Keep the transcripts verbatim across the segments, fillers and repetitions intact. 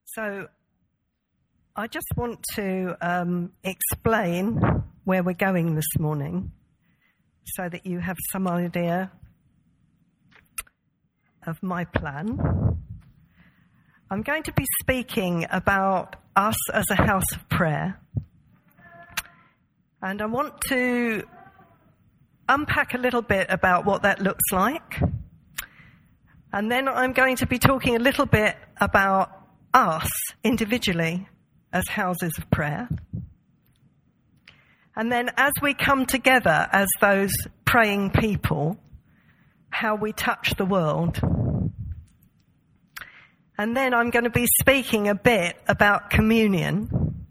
So I just want to um, explain where we're going this morning so that you have some idea of my plan. I'm going to be speaking about us as a house of prayer. And I want to unpack a little bit about what that looks like. And then I'm going to be talking a little bit about us individually as houses of prayer. And then as we come together as those praying people, how we touch the world. And then I'm going to be speaking a bit about communion.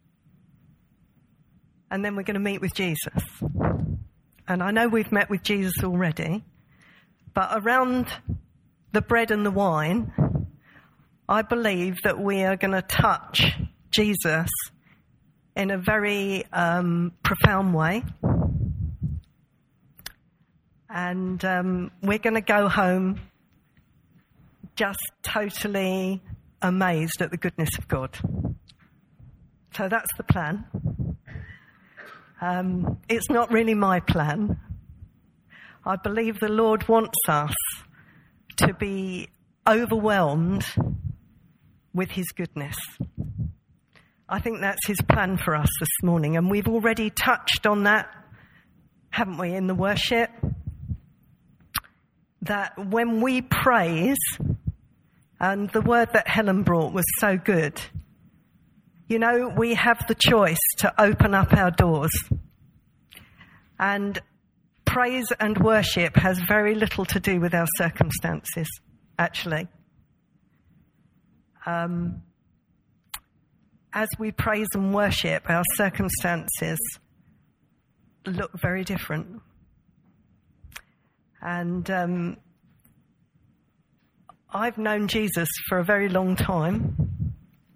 And then we're going to meet with Jesus. And I know we've met with Jesus already, but around the bread and the wine, I believe that we are going to touch Jesus in a very um, profound way. And um, we're going to go home just totally amazed at the goodness of God. So that's the plan. Um, it's not really my plan. I believe the Lord wants us to be overwhelmed with his goodness. I think that's his plan for us this morning, and we've already touched on that, haven't we, in the worship? That when we praise, and the word that Helen brought was so good, you know, we have the choice to open up our doors. And praise and worship has very little to do with our circumstances, actually. Um, as we praise and worship, our circumstances look very different. And um, I've known Jesus for a very long time.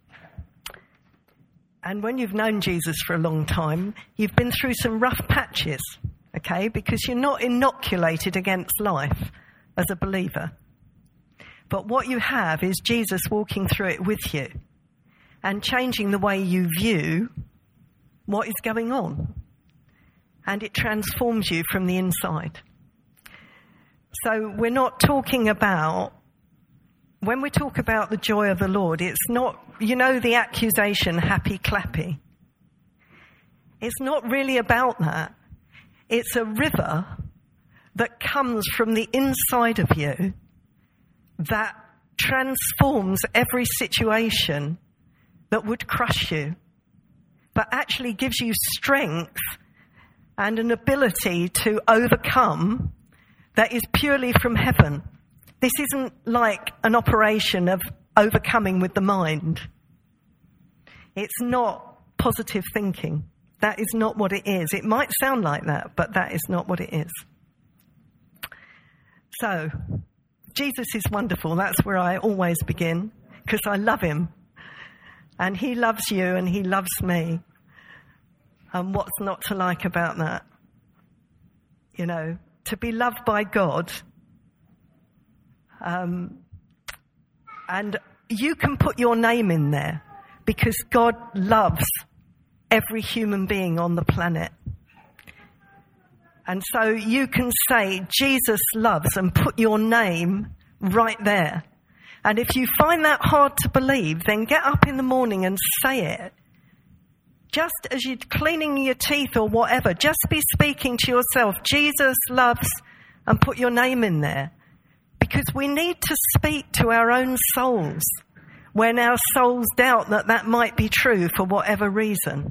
And when you've known Jesus for a long time, you've been through some rough patches, okay? Because you're not inoculated against life as a believer. But what you have is Jesus walking through it with you and changing the way you view what is going on. And it transforms you from the inside. So we're not talking about, when we talk about the joy of the Lord, it's not, you know, the accusation, happy clappy. It's not really about that. It's a river that comes from the inside of you that transforms every situation that would crush you, but actually gives you strength and an ability to overcome that is purely from heaven. This isn't like an operation of overcoming with the mind. It's not positive thinking. That is not what it is. It might sound like that, but that is not what it is. So, Jesus is wonderful. That's where I always begin, because I love him. And he loves you and he loves me. And what's not to like about that? You know, to be loved by God. Um, and you can put your name in there because God loves every human being on the planet. And so you can say Jesus loves and put your name right there. And if you find that hard to believe, then get up in the morning and say it. Just as you're cleaning your teeth or whatever, just be speaking to yourself, Jesus loves, and put your name in there. Because we need to speak to our own souls when our souls doubt that that might be true for whatever reason.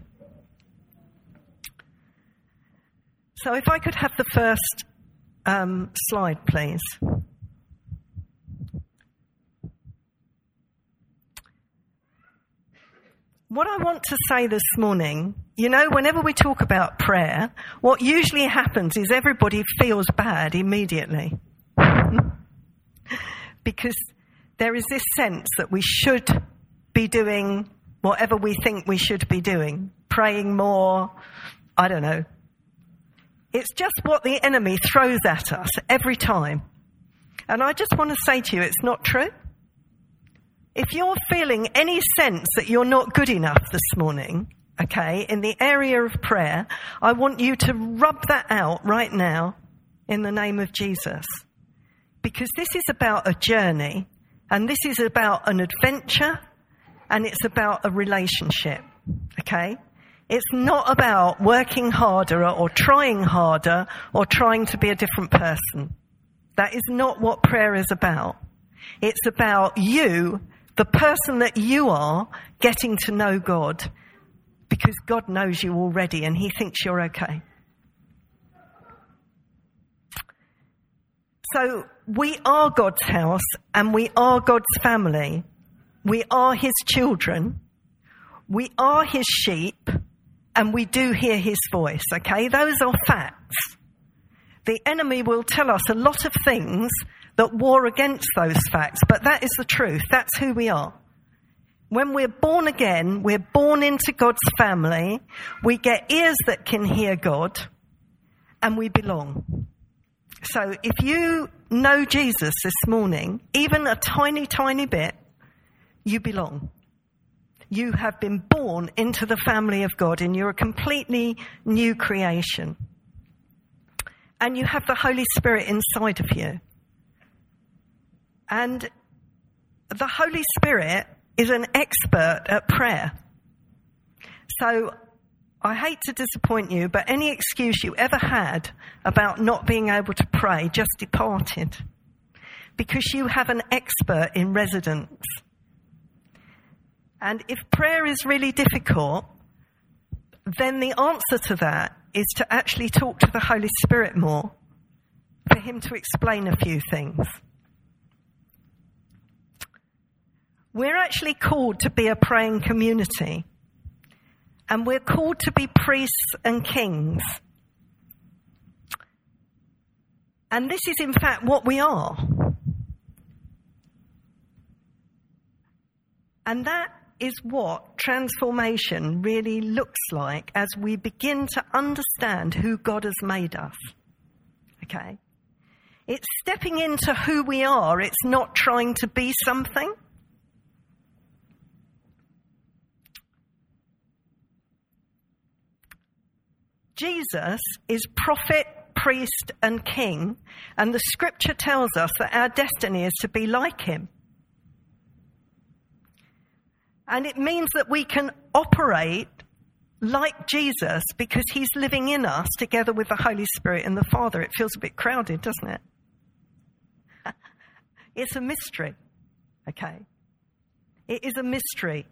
So if I could have the first um, slide, please. What I want to say this morning, you know, whenever we talk about prayer, what usually happens is everybody feels bad immediately. Because there is this sense that we should be doing whatever we think we should be doing. Praying more, I don't know. It's just what the enemy throws at us every time. And I just want to say to you, it's not true. If you're feeling any sense that you're not good enough this morning, okay, in the area of prayer, I want you to rub that out right now in the name of Jesus. Because this is about a journey, and this is about an adventure, and it's about a relationship, okay? It's not about working harder or trying harder or trying to be a different person. That is not what prayer is about. It's about you, the person that you are, getting to know God, because God knows you already and he thinks you're okay. So we are God's house and we are God's family. We are his children. We are his sheep and we do hear his voice, okay? Those are facts. The enemy will tell us a lot of things that war against those facts, but that is the truth. That's who we are. When we're born again, we're born into God's family. We get ears that can hear God and we belong. So if you know Jesus this morning, even a tiny, tiny bit, you belong. You have been born into the family of God and you're a completely new creation. And you have the Holy Spirit inside of you. And the Holy Spirit is an expert at prayer. So I hate to disappoint you, but any excuse you ever had about not being able to pray just departed. Because you have an expert in residence. And if prayer is really difficult, then the answer to that is to actually talk to the Holy Spirit more, for him to explain a few things. We're actually called to be a praying community. And we're called to be priests and kings. And this is in fact what we are. And that is what transformation really looks like as we begin to understand who God has made us. Okay? It's stepping into who we are. It's not trying to be something. Jesus is prophet, priest, and king, and the scripture tells us that our destiny is to be like him. And it means that we can operate like Jesus because he's living in us together with the Holy Spirit and the Father. It feels a bit crowded, doesn't it? It's a mystery, okay? It is a mystery.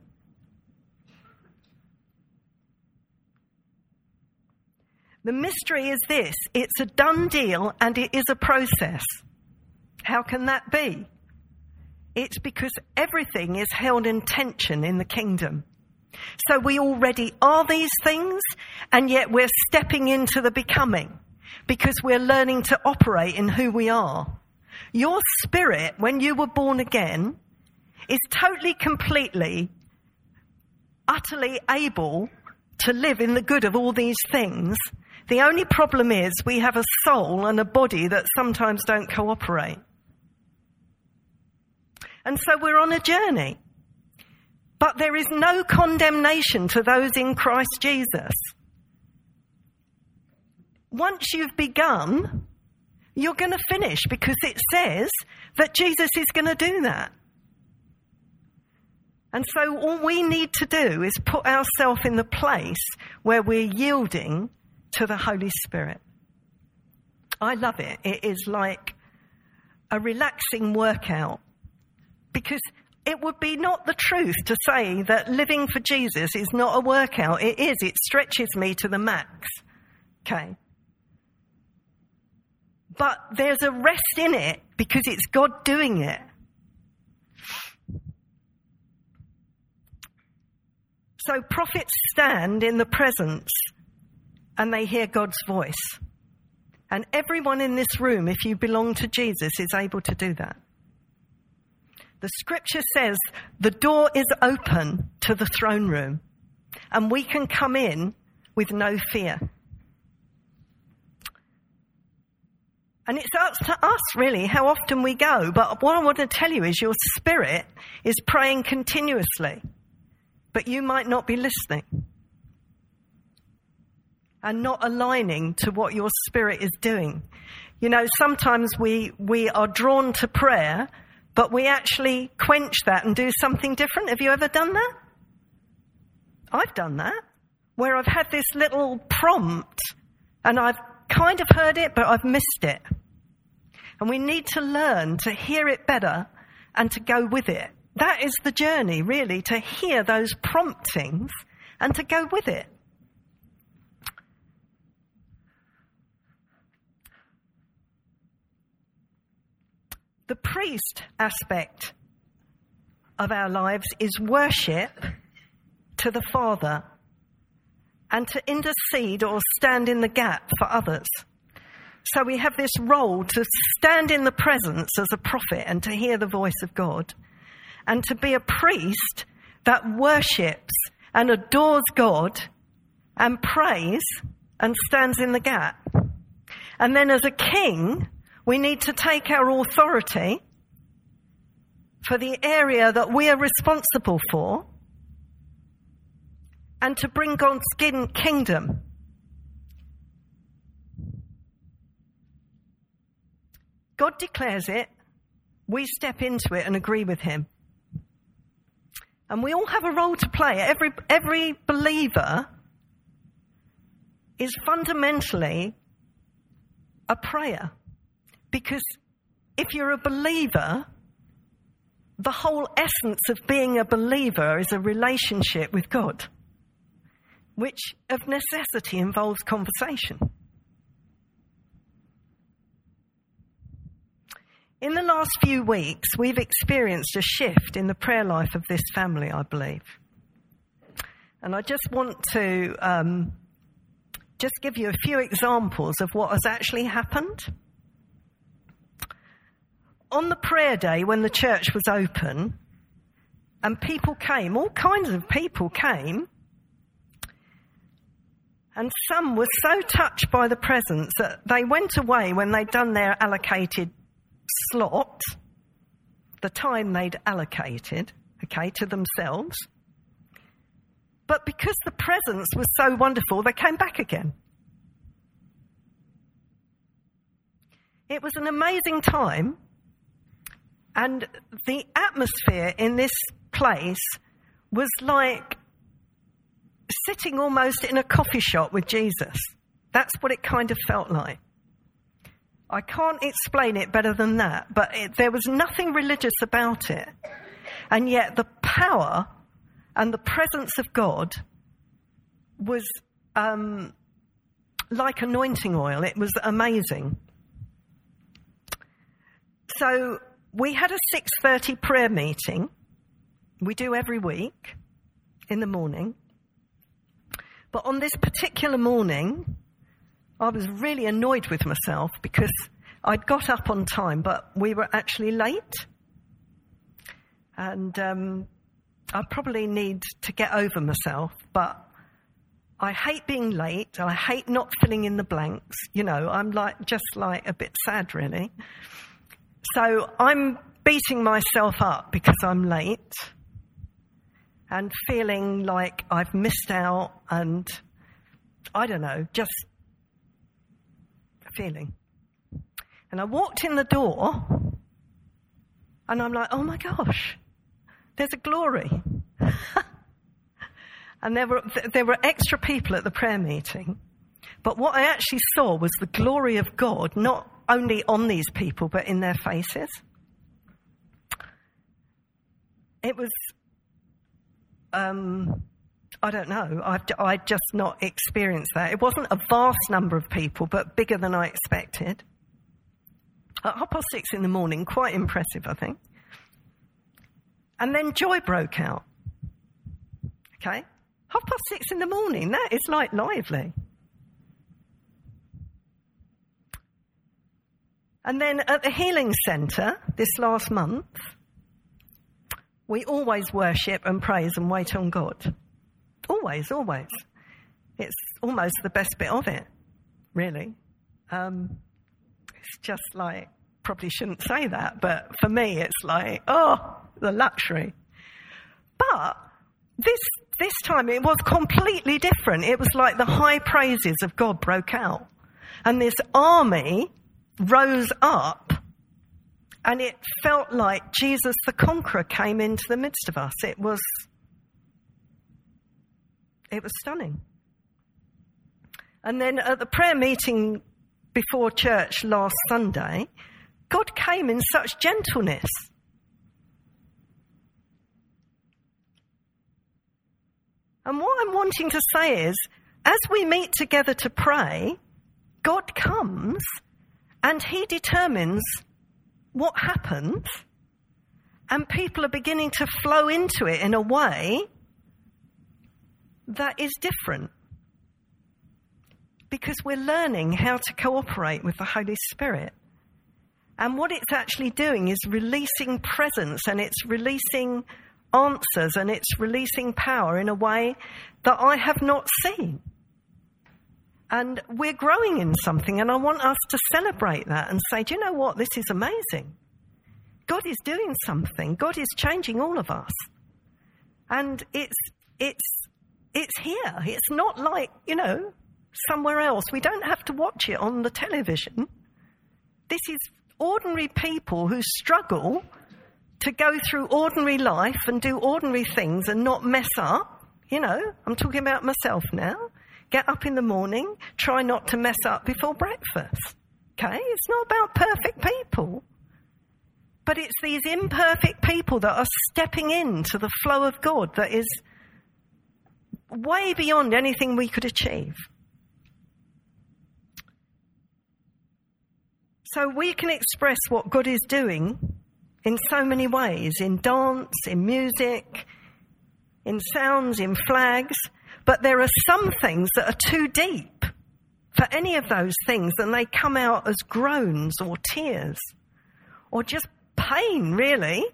The mystery is this: it's a done deal and it is a process. How can that be? It's because everything is held in tension in the kingdom. So we already are these things, and yet we're stepping into the becoming because we're learning to operate in who we are. Your spirit, when you were born again, is totally, completely, utterly able to live in the good of all these things. The only problem is we have a soul and a body that sometimes don't cooperate. And so we're on a journey. But there is no condemnation to those in Christ Jesus. Once you've begun, you're going to finish because it says that Jesus is going to do that. And so all we need to do is put ourselves in the place where we're yielding to the Holy Spirit. I love it. It is like a relaxing workout. Because it would be not the truth to say that living for Jesus is not a workout. It is. It stretches me to the max. Okay. But there's a rest in it because it's God doing it. So prophets stand in the presence and they hear God's voice. And everyone in this room, if you belong to Jesus, is able to do that. The scripture says the door is open to the throne room and we can come in with no fear. And it's up to us, really, how often we go. But what I want to tell you is your spirit is praying continuously, but you might not be listening and not aligning to what your spirit is doing. You know, sometimes we, we are drawn to prayer, but we actually quench that and do something different. Have you ever done that? I've done that, where I've had this little prompt and I've kind of heard it, but I've missed it. And we need to learn to hear it better and to go with it. That is the journey, really, to hear those promptings and to go with it. The priest aspect of our lives is worship to the Father and to intercede or stand in the gap for others. So we have this role to stand in the presence as a prophet and to hear the voice of God, and to be a priest that worships and adores God and prays and stands in the gap. And then as a king, we need to take our authority for the area that we are responsible for and to bring God's kingdom. God declares it, we step into it and agree with him. And we all have a role to play. Every, every believer is fundamentally a prayer. Because if you're a believer, the whole essence of being a believer is a relationship with God, which of necessity involves conversation. In the last few weeks, we've experienced a shift in the prayer life of this family, I believe. And I just want to um, just give you a few examples of what has actually happened. On the prayer day when the church was open and people came, all kinds of people came, and some were so touched by the presence that they went away when they'd done their allocated slot, the time they'd allocated, okay, to themselves. But because the presence was so wonderful, they came back again. It was an amazing time, and the atmosphere in this place was like sitting almost in a coffee shop with Jesus. That's what it kind of felt like. I can't explain it better than that, but it, there was nothing religious about it. And yet the power and the presence of God was um, like anointing oil. It was amazing. So we had a six thirty prayer meeting. We do every week in the morning. But on this particular morning, I was really annoyed with myself because I'd got up on time, but we were actually late. And um, I probably need to get over myself, but I hate being late. I hate not filling in the blanks. You know, I'm like just like a bit sad, really. So I'm beating myself up because I'm late and feeling like I've missed out and, I don't know, just feeling. And I walked in the door and I'm like, oh my gosh, there's a glory. And there were there were extra people at the prayer meeting. But what I actually saw was the glory of God, not only on these people, but in their faces. It was, um, I don't know, I've, I'd just not experienced that. It wasn't a vast number of people, but bigger than I expected. At half past six in the morning, quite impressive, I think. And then joy broke out. Okay? Half past six in the morning, that is like lively. And then at the Healing Centre, this last month, we always worship and praise and wait on God. Always, always. It's almost the best bit of it, really. Um, It's just like, probably shouldn't say that, but for me it's like, oh, the luxury. But this this time it was completely different. It was like the high praises of God broke out. And this army rose up, and it felt like Jesus the Conqueror came into the midst of us. It was, it was stunning. And then at the prayer meeting before church last Sunday, God came in such gentleness. And what I'm wanting to say is, as we meet together to pray, God comes and he determines what happens, and people are beginning to flow into it in a way that is different. Because we're learning how to cooperate with the Holy Spirit. And what it's actually doing is releasing presence, and it's releasing answers, and it's releasing power in a way that I have not seen. And we're growing in something, and I want us to celebrate that and say, do you know what? This is amazing. God is doing something. God is changing all of us. And it's it's it's here. It's not like, you know, somewhere else. We don't have to watch it on the television. This is ordinary people who struggle to go through ordinary life and do ordinary things and not mess up. You know, I'm talking about myself now. Get up in the morning, try not to mess up before breakfast. Okay? It's not about perfect people. But it's these imperfect people that are stepping into the flow of God that is way beyond anything we could achieve. So we can express what God is doing in so many ways, in dance, in music, in sounds, in flags. But there are some things that are too deep for any of those things, and they come out as groans or tears or just pain, really.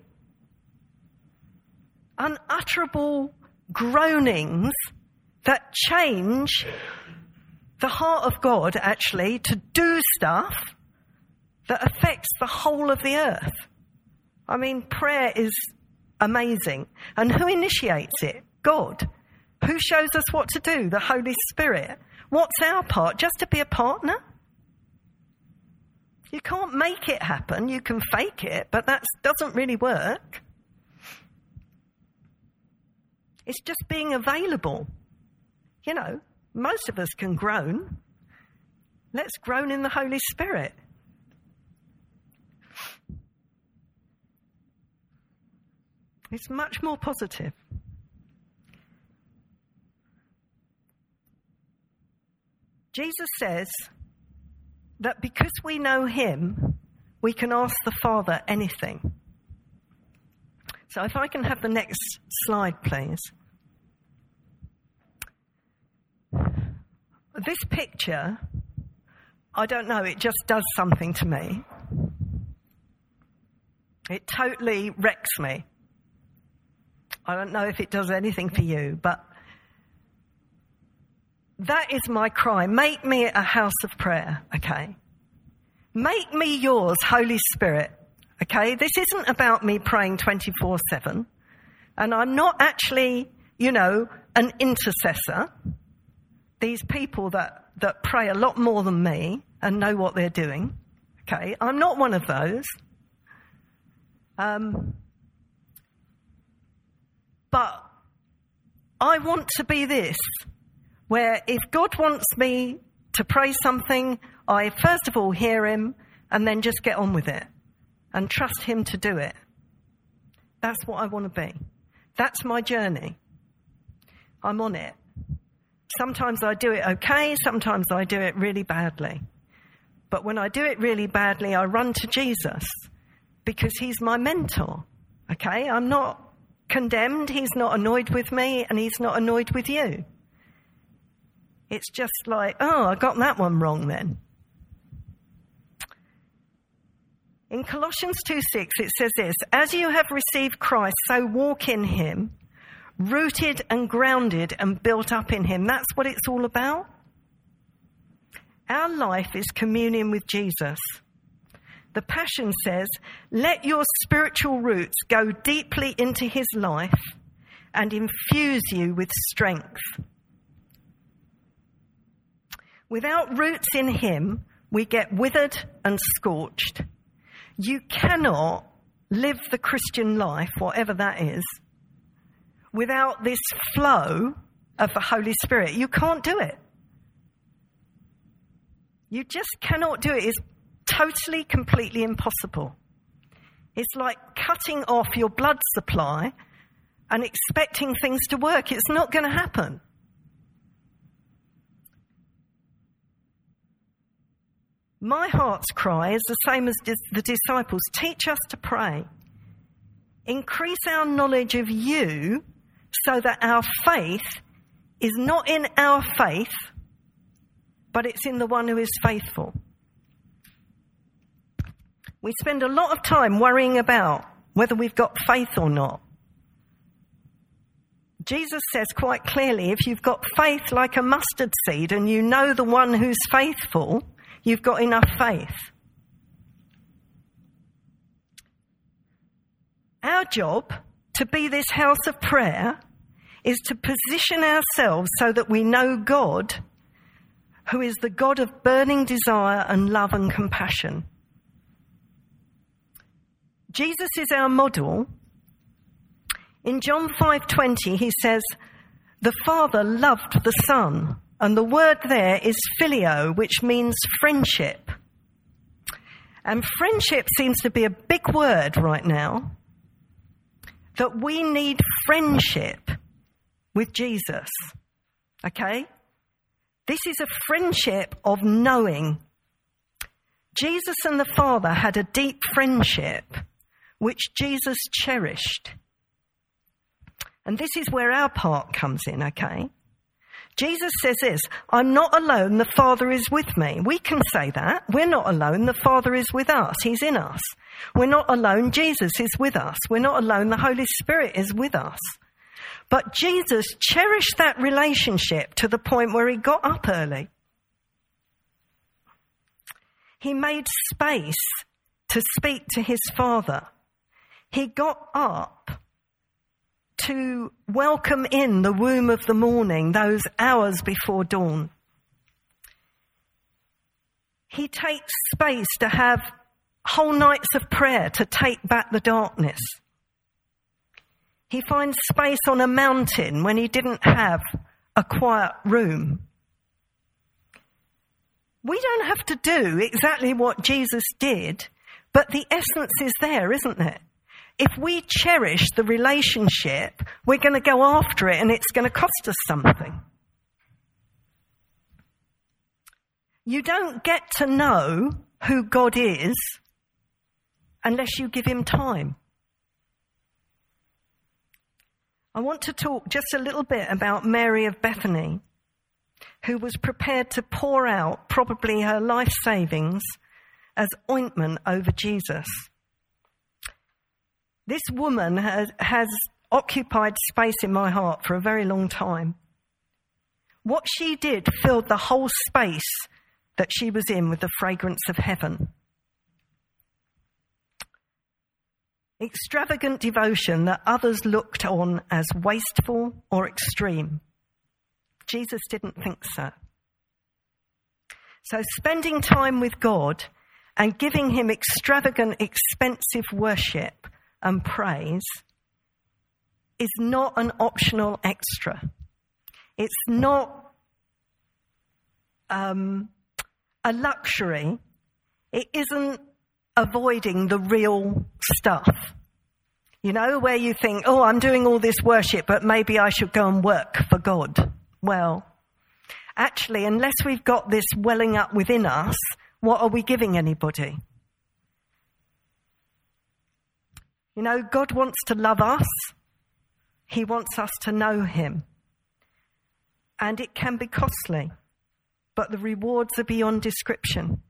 Unutterable groanings that change the heart of God, actually, to do stuff that affects the whole of the earth. I mean, prayer is amazing. And who initiates it? God. Who shows us what to do? The Holy Spirit. What's our part? Just to be a partner? You can't make it happen. You can fake it, but that doesn't really work. It's just being available. You know, most of us can groan. Let's groan in the Holy Spirit. It's much more positive. Jesus says that because we know him, we can ask the Father anything. So if I can have the next slide, please. This picture, I don't know, it just does something to me. It totally wrecks me. I don't know if it does anything for you, but that is my cry. Make me a house of prayer, okay? Make me yours, Holy Spirit, okay? This isn't about me praying twenty-four seven. And I'm not actually, you know, an intercessor. These people that, that pray a lot more than me and know what they're doing, okay? I'm not one of those. Um, but I want to be this, where if God wants me to pray something, I first of all hear him and then just get on with it and trust him to do it. That's what I want to be. That's my journey. I'm on it. Sometimes I do it okay, sometimes I do it really badly. But when I do it really badly, I run to Jesus because he's my mentor, okay? I'm not condemned, he's not annoyed with me, and he's not annoyed with you. It's just like, oh, I got that one wrong then. In Colossians two six, it says this: as you have received Christ, so walk in him, rooted and grounded and built up in him. That's what it's all about. Our life is communion with Jesus. The Passion says, let your spiritual roots go deeply into his life and infuse you with strength. Without roots in him, we get withered and scorched. You cannot live the Christian life, whatever that is, without this flow of the Holy Spirit. You can't do it. You just cannot do it. It's totally, completely impossible. It's like cutting off your blood supply and expecting things to work. It's not going to happen. My heart's cry is the same as the disciples. Teach us to pray. Increase our knowledge of you so that our faith is not in our faith, but it's in the one who is faithful. We spend a lot of time worrying about whether we've got faith or not. Jesus says quite clearly, if you've got faith like a mustard seed and you know the one who's faithful, you've got enough faith. Our job to be this house of prayer is to position ourselves so that we know God, who is the God of burning desire and love and compassion. Jesus is our model. In John five twenty, he says, the Father loved the Son. And the word there is phileo, which means friendship. And friendship seems to be a big word right now. That we need friendship with Jesus. Okay? This is a friendship of knowing. Jesus and the Father had a deep friendship, which Jesus cherished. And this is where our part comes in, okay? Jesus says this, I'm not alone, the Father is with me. We can say that. We're not alone, the Father is with us. He's in us. We're not alone, Jesus is with us. We're not alone, the Holy Spirit is with us. But Jesus cherished that relationship to the point where he got up early. He made space to speak to his Father. He got up to welcome in the womb of the morning, those hours before dawn. He takes space to have whole nights of prayer to take back the darkness. He finds space on a mountain when he didn't have a quiet room. We don't have to do exactly what Jesus did, but the essence is there, isn't it? If we cherish the relationship, we're going to go after it and it's going to cost us something. You don't get to know who God is unless you give him time. I want to talk just a little bit about Mary of Bethany, who was prepared to pour out probably her life savings as ointment over Jesus. This woman has, has occupied space in my heart for a very long time. What she did filled the whole space that she was in with the fragrance of heaven. Extravagant devotion that others looked on as wasteful or extreme. Jesus didn't think so. So spending time with God and giving him extravagant, expensive worship and praise is not an optional extra. It's not um, a luxury. It isn't avoiding the real stuff. You know, where you think, oh, I'm doing all this worship, but maybe I should go and work for God. Well, actually, unless we've got this welling up within us, what are we giving anybody? You know, God wants to love us. He wants us to know him. And it can be costly, but the rewards are beyond description.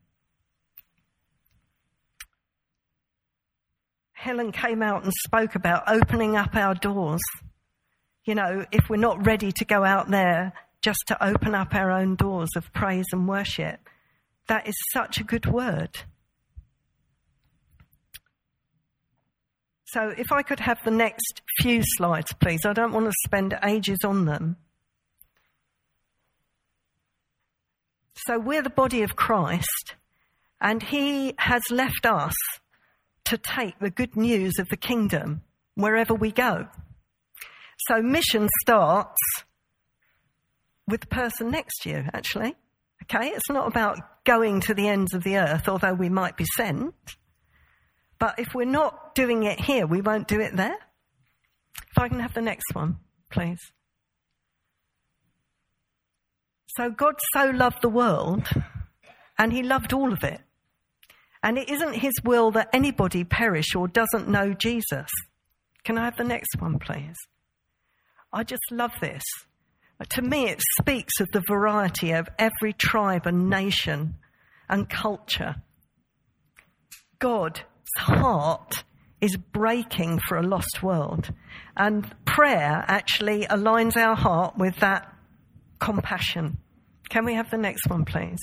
Helen came out and spoke about opening up our doors. You know, if we're not ready to go out there just to open up our own doors of praise and worship, that is such a good word. So if I could have the next few slides, please. I don't want to spend ages on them. So we're the body of Christ, and he has left us to take the good news of the kingdom wherever we go. So mission starts with the person next to you, actually. Okay, it's not about going to the ends of the earth, although we might be sent. But if we're not doing it here, we won't do it there. If I can have the next one, please. So God so loved the world, and he loved all of it. And it isn't his will that anybody perish or doesn't know Jesus. Can I have the next one, please? I just love this. To me, it speaks of the variety of every tribe and nation and culture. God's heart is breaking for a lost world. And prayer actually aligns our heart with that compassion. Can we have the next one, please?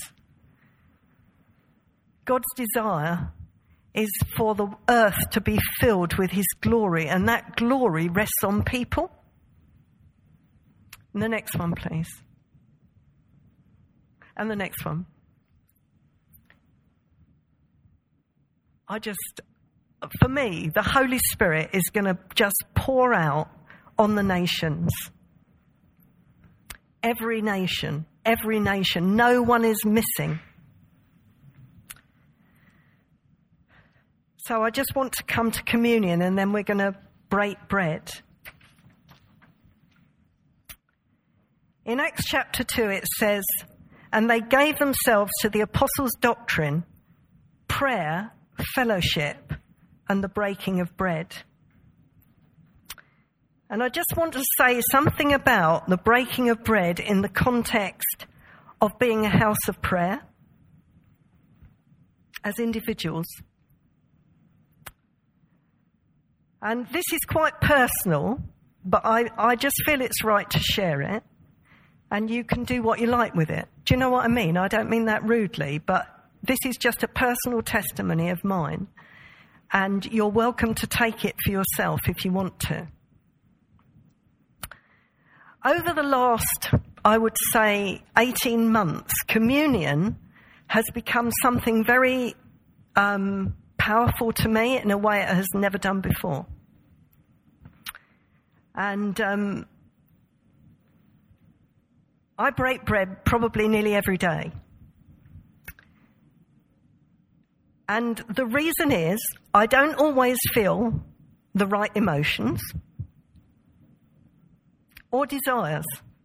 God's desire is for the earth to be filled with his glory, and that glory rests on people. And the next one, please. And the next one. I just, for me, the Holy Spirit is going to just pour out on the nations. Every nation, every nation, no one is missing. So I just want to come to communion, and then we're going to break bread. In Acts chapter two, it says, and they gave themselves to the apostles' doctrine, prayer, fellowship, and the breaking of bread. And I just want to say something about the breaking of bread in the context of being a house of prayer as individuals. And this is quite personal, but I, I just feel it's right to share it. And you can do what you like with it. Do you know what I mean? I don't mean that rudely, but this is just a personal testimony of mine. And you're welcome to take it for yourself if you want to. Over the last, I would say, eighteen months, communion has become something very um, powerful to me in a way it has never done before. And um, I break bread probably nearly every day. And the reason is I don't always feel the right emotions or desires.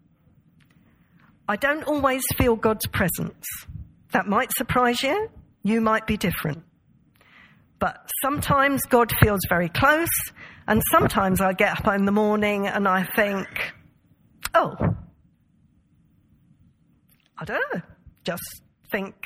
I don't always feel God's presence. That might surprise you. You might be different. But sometimes God feels very close, and sometimes I get up in the morning and I think, oh, I don't know, just think,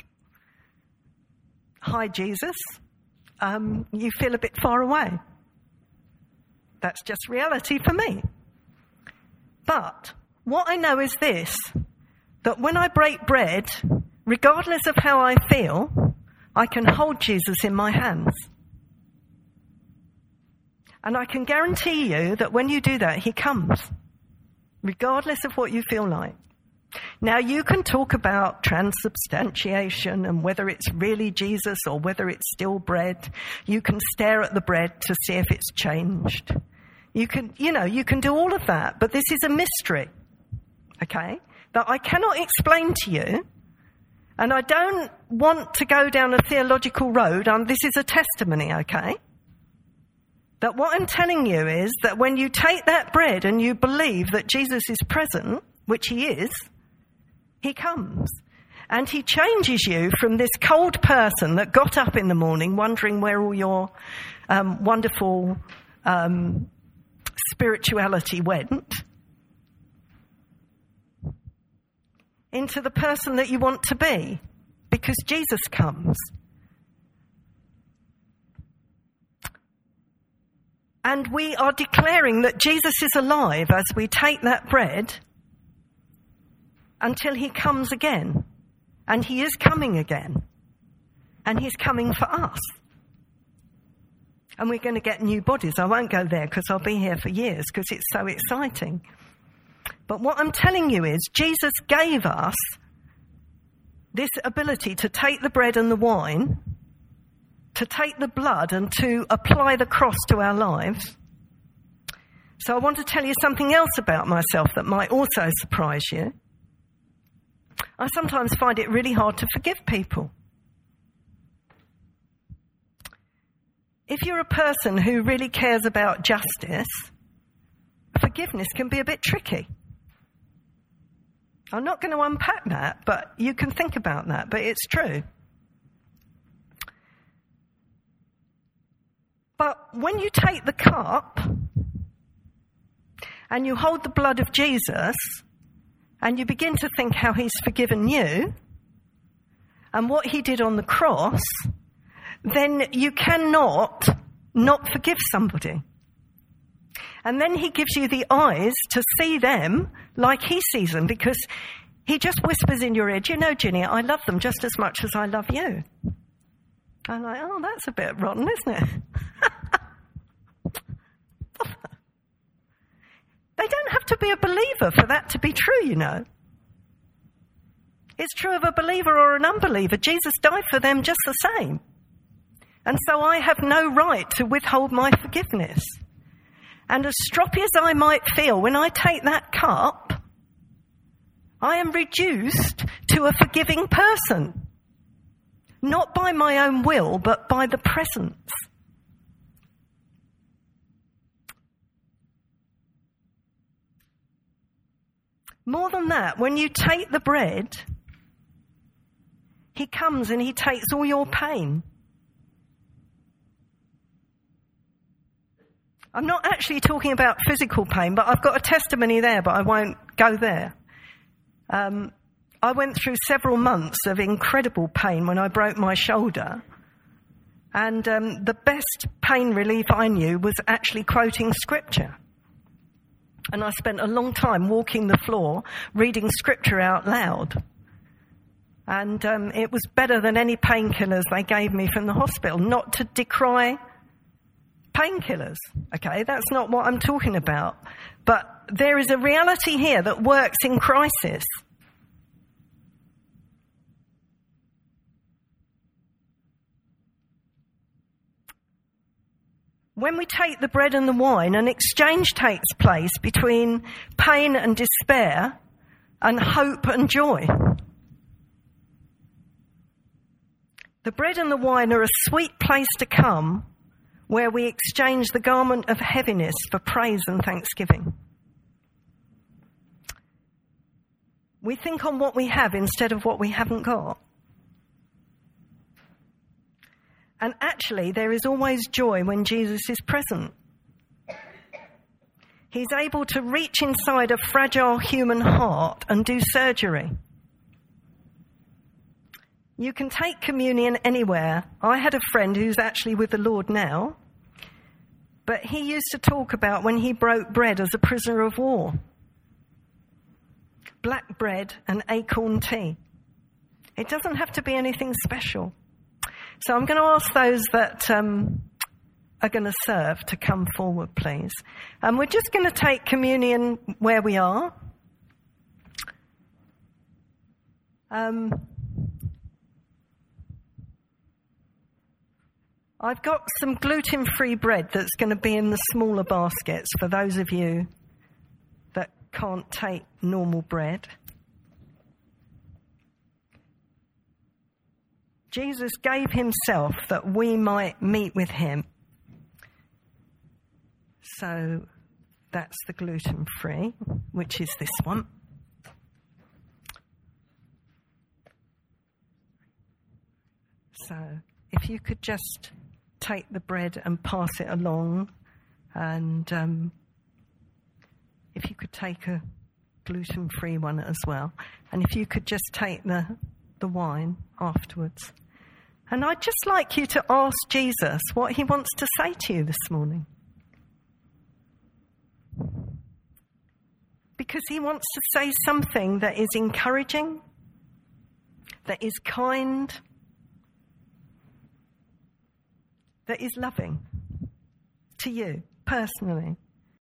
hi, Jesus, um, you feel a bit far away. That's just reality for me. But what I know is this, that when I break bread, regardless of how I feel, I can hold Jesus in my hands. And I can guarantee you that when you do that, he comes, regardless of what you feel like. Now, you can talk about transubstantiation and whether it's really Jesus or whether it's still bread. You can stare at the bread to see if it's changed. You can, you know, you can do all of that, but this is a mystery, okay, that I cannot explain to you. And I don't want to go down a theological road. Um, this is a testimony, okay? That what I'm telling you is that when you take that bread and you believe that Jesus is present, which he is, he comes. And he changes you from this cold person that got up in the morning wondering where all your um, wonderful um, spirituality went, into the person that you want to be, because Jesus comes. And we are declaring that Jesus is alive as we take that bread until he comes again. And he is coming again. And he's coming for us. And we're going to get new bodies. I won't go there because I'll be here for years because it's so exciting. But what I'm telling you is Jesus gave us this ability to take the bread and the wine, to take the blood and to apply the cross to our lives. So I want to tell you something else about myself that might also surprise you. I sometimes find it really hard to forgive people. If you're a person who really cares about justice, forgiveness can be a bit tricky. I'm not going to unpack that, but you can think about that, but it's true. But when you take the cup and you hold the blood of Jesus and you begin to think how he's forgiven you and what he did on the cross, then you cannot not forgive somebody. And then he gives you the eyes to see them like he sees them, because he just whispers in your ear, "Do you know, Ginny, I love them just as much as I love you." I'm like, oh, that's a bit rotten, isn't it? They don't have to be a believer for that to be true, you know. It's true of a believer or an unbeliever. Jesus died for them just the same. And so I have no right to withhold my forgiveness. And as stroppy as I might feel, when I take that cup, I am reduced to a forgiving person. Not by my own will, but by the presence. More than that, when you take the bread, he comes and he takes all your pain. I'm not actually talking about physical pain, but I've got a testimony there, but I won't go there. Um, I went through several months of incredible pain when I broke my shoulder. And um, the best pain relief I knew was actually quoting scripture. And I spent a long time walking the floor, reading scripture out loud. And um, it was better than any painkillers they gave me from the hospital. Not to decry painkillers, okay? That's not what I'm talking about. But there is a reality here that works in crisis. When we take the bread and the wine, an exchange takes place between pain and despair and hope and joy. The bread and the wine are a sweet place to come where we exchange the garment of heaviness for praise and thanksgiving. We think on what we have instead of what we haven't got. And actually, there is always joy when Jesus is present. He's able to reach inside a fragile human heart and do surgery. You can take communion anywhere. I had a friend who's actually with the Lord now, but he used to talk about when he broke bread as a prisoner of war. Black bread and acorn tea. It doesn't have to be anything special. So I'm going to ask those that um, are going to serve to come forward, please. And we're just going to take communion where we are. Um, I've got some gluten-free bread that's going to be in the smaller baskets for those of you that can't take normal bread. Jesus gave himself that we might meet with him. So that's the gluten-free, which is this one. So if you could just take the bread and pass it along, and um, if you could take a gluten-free one as well, and if you could just take the, the wine afterwards. And I'd just like you to ask Jesus what he wants to say to you this morning. Because he wants to say something that is encouraging, that is kind, that is loving. to you personally.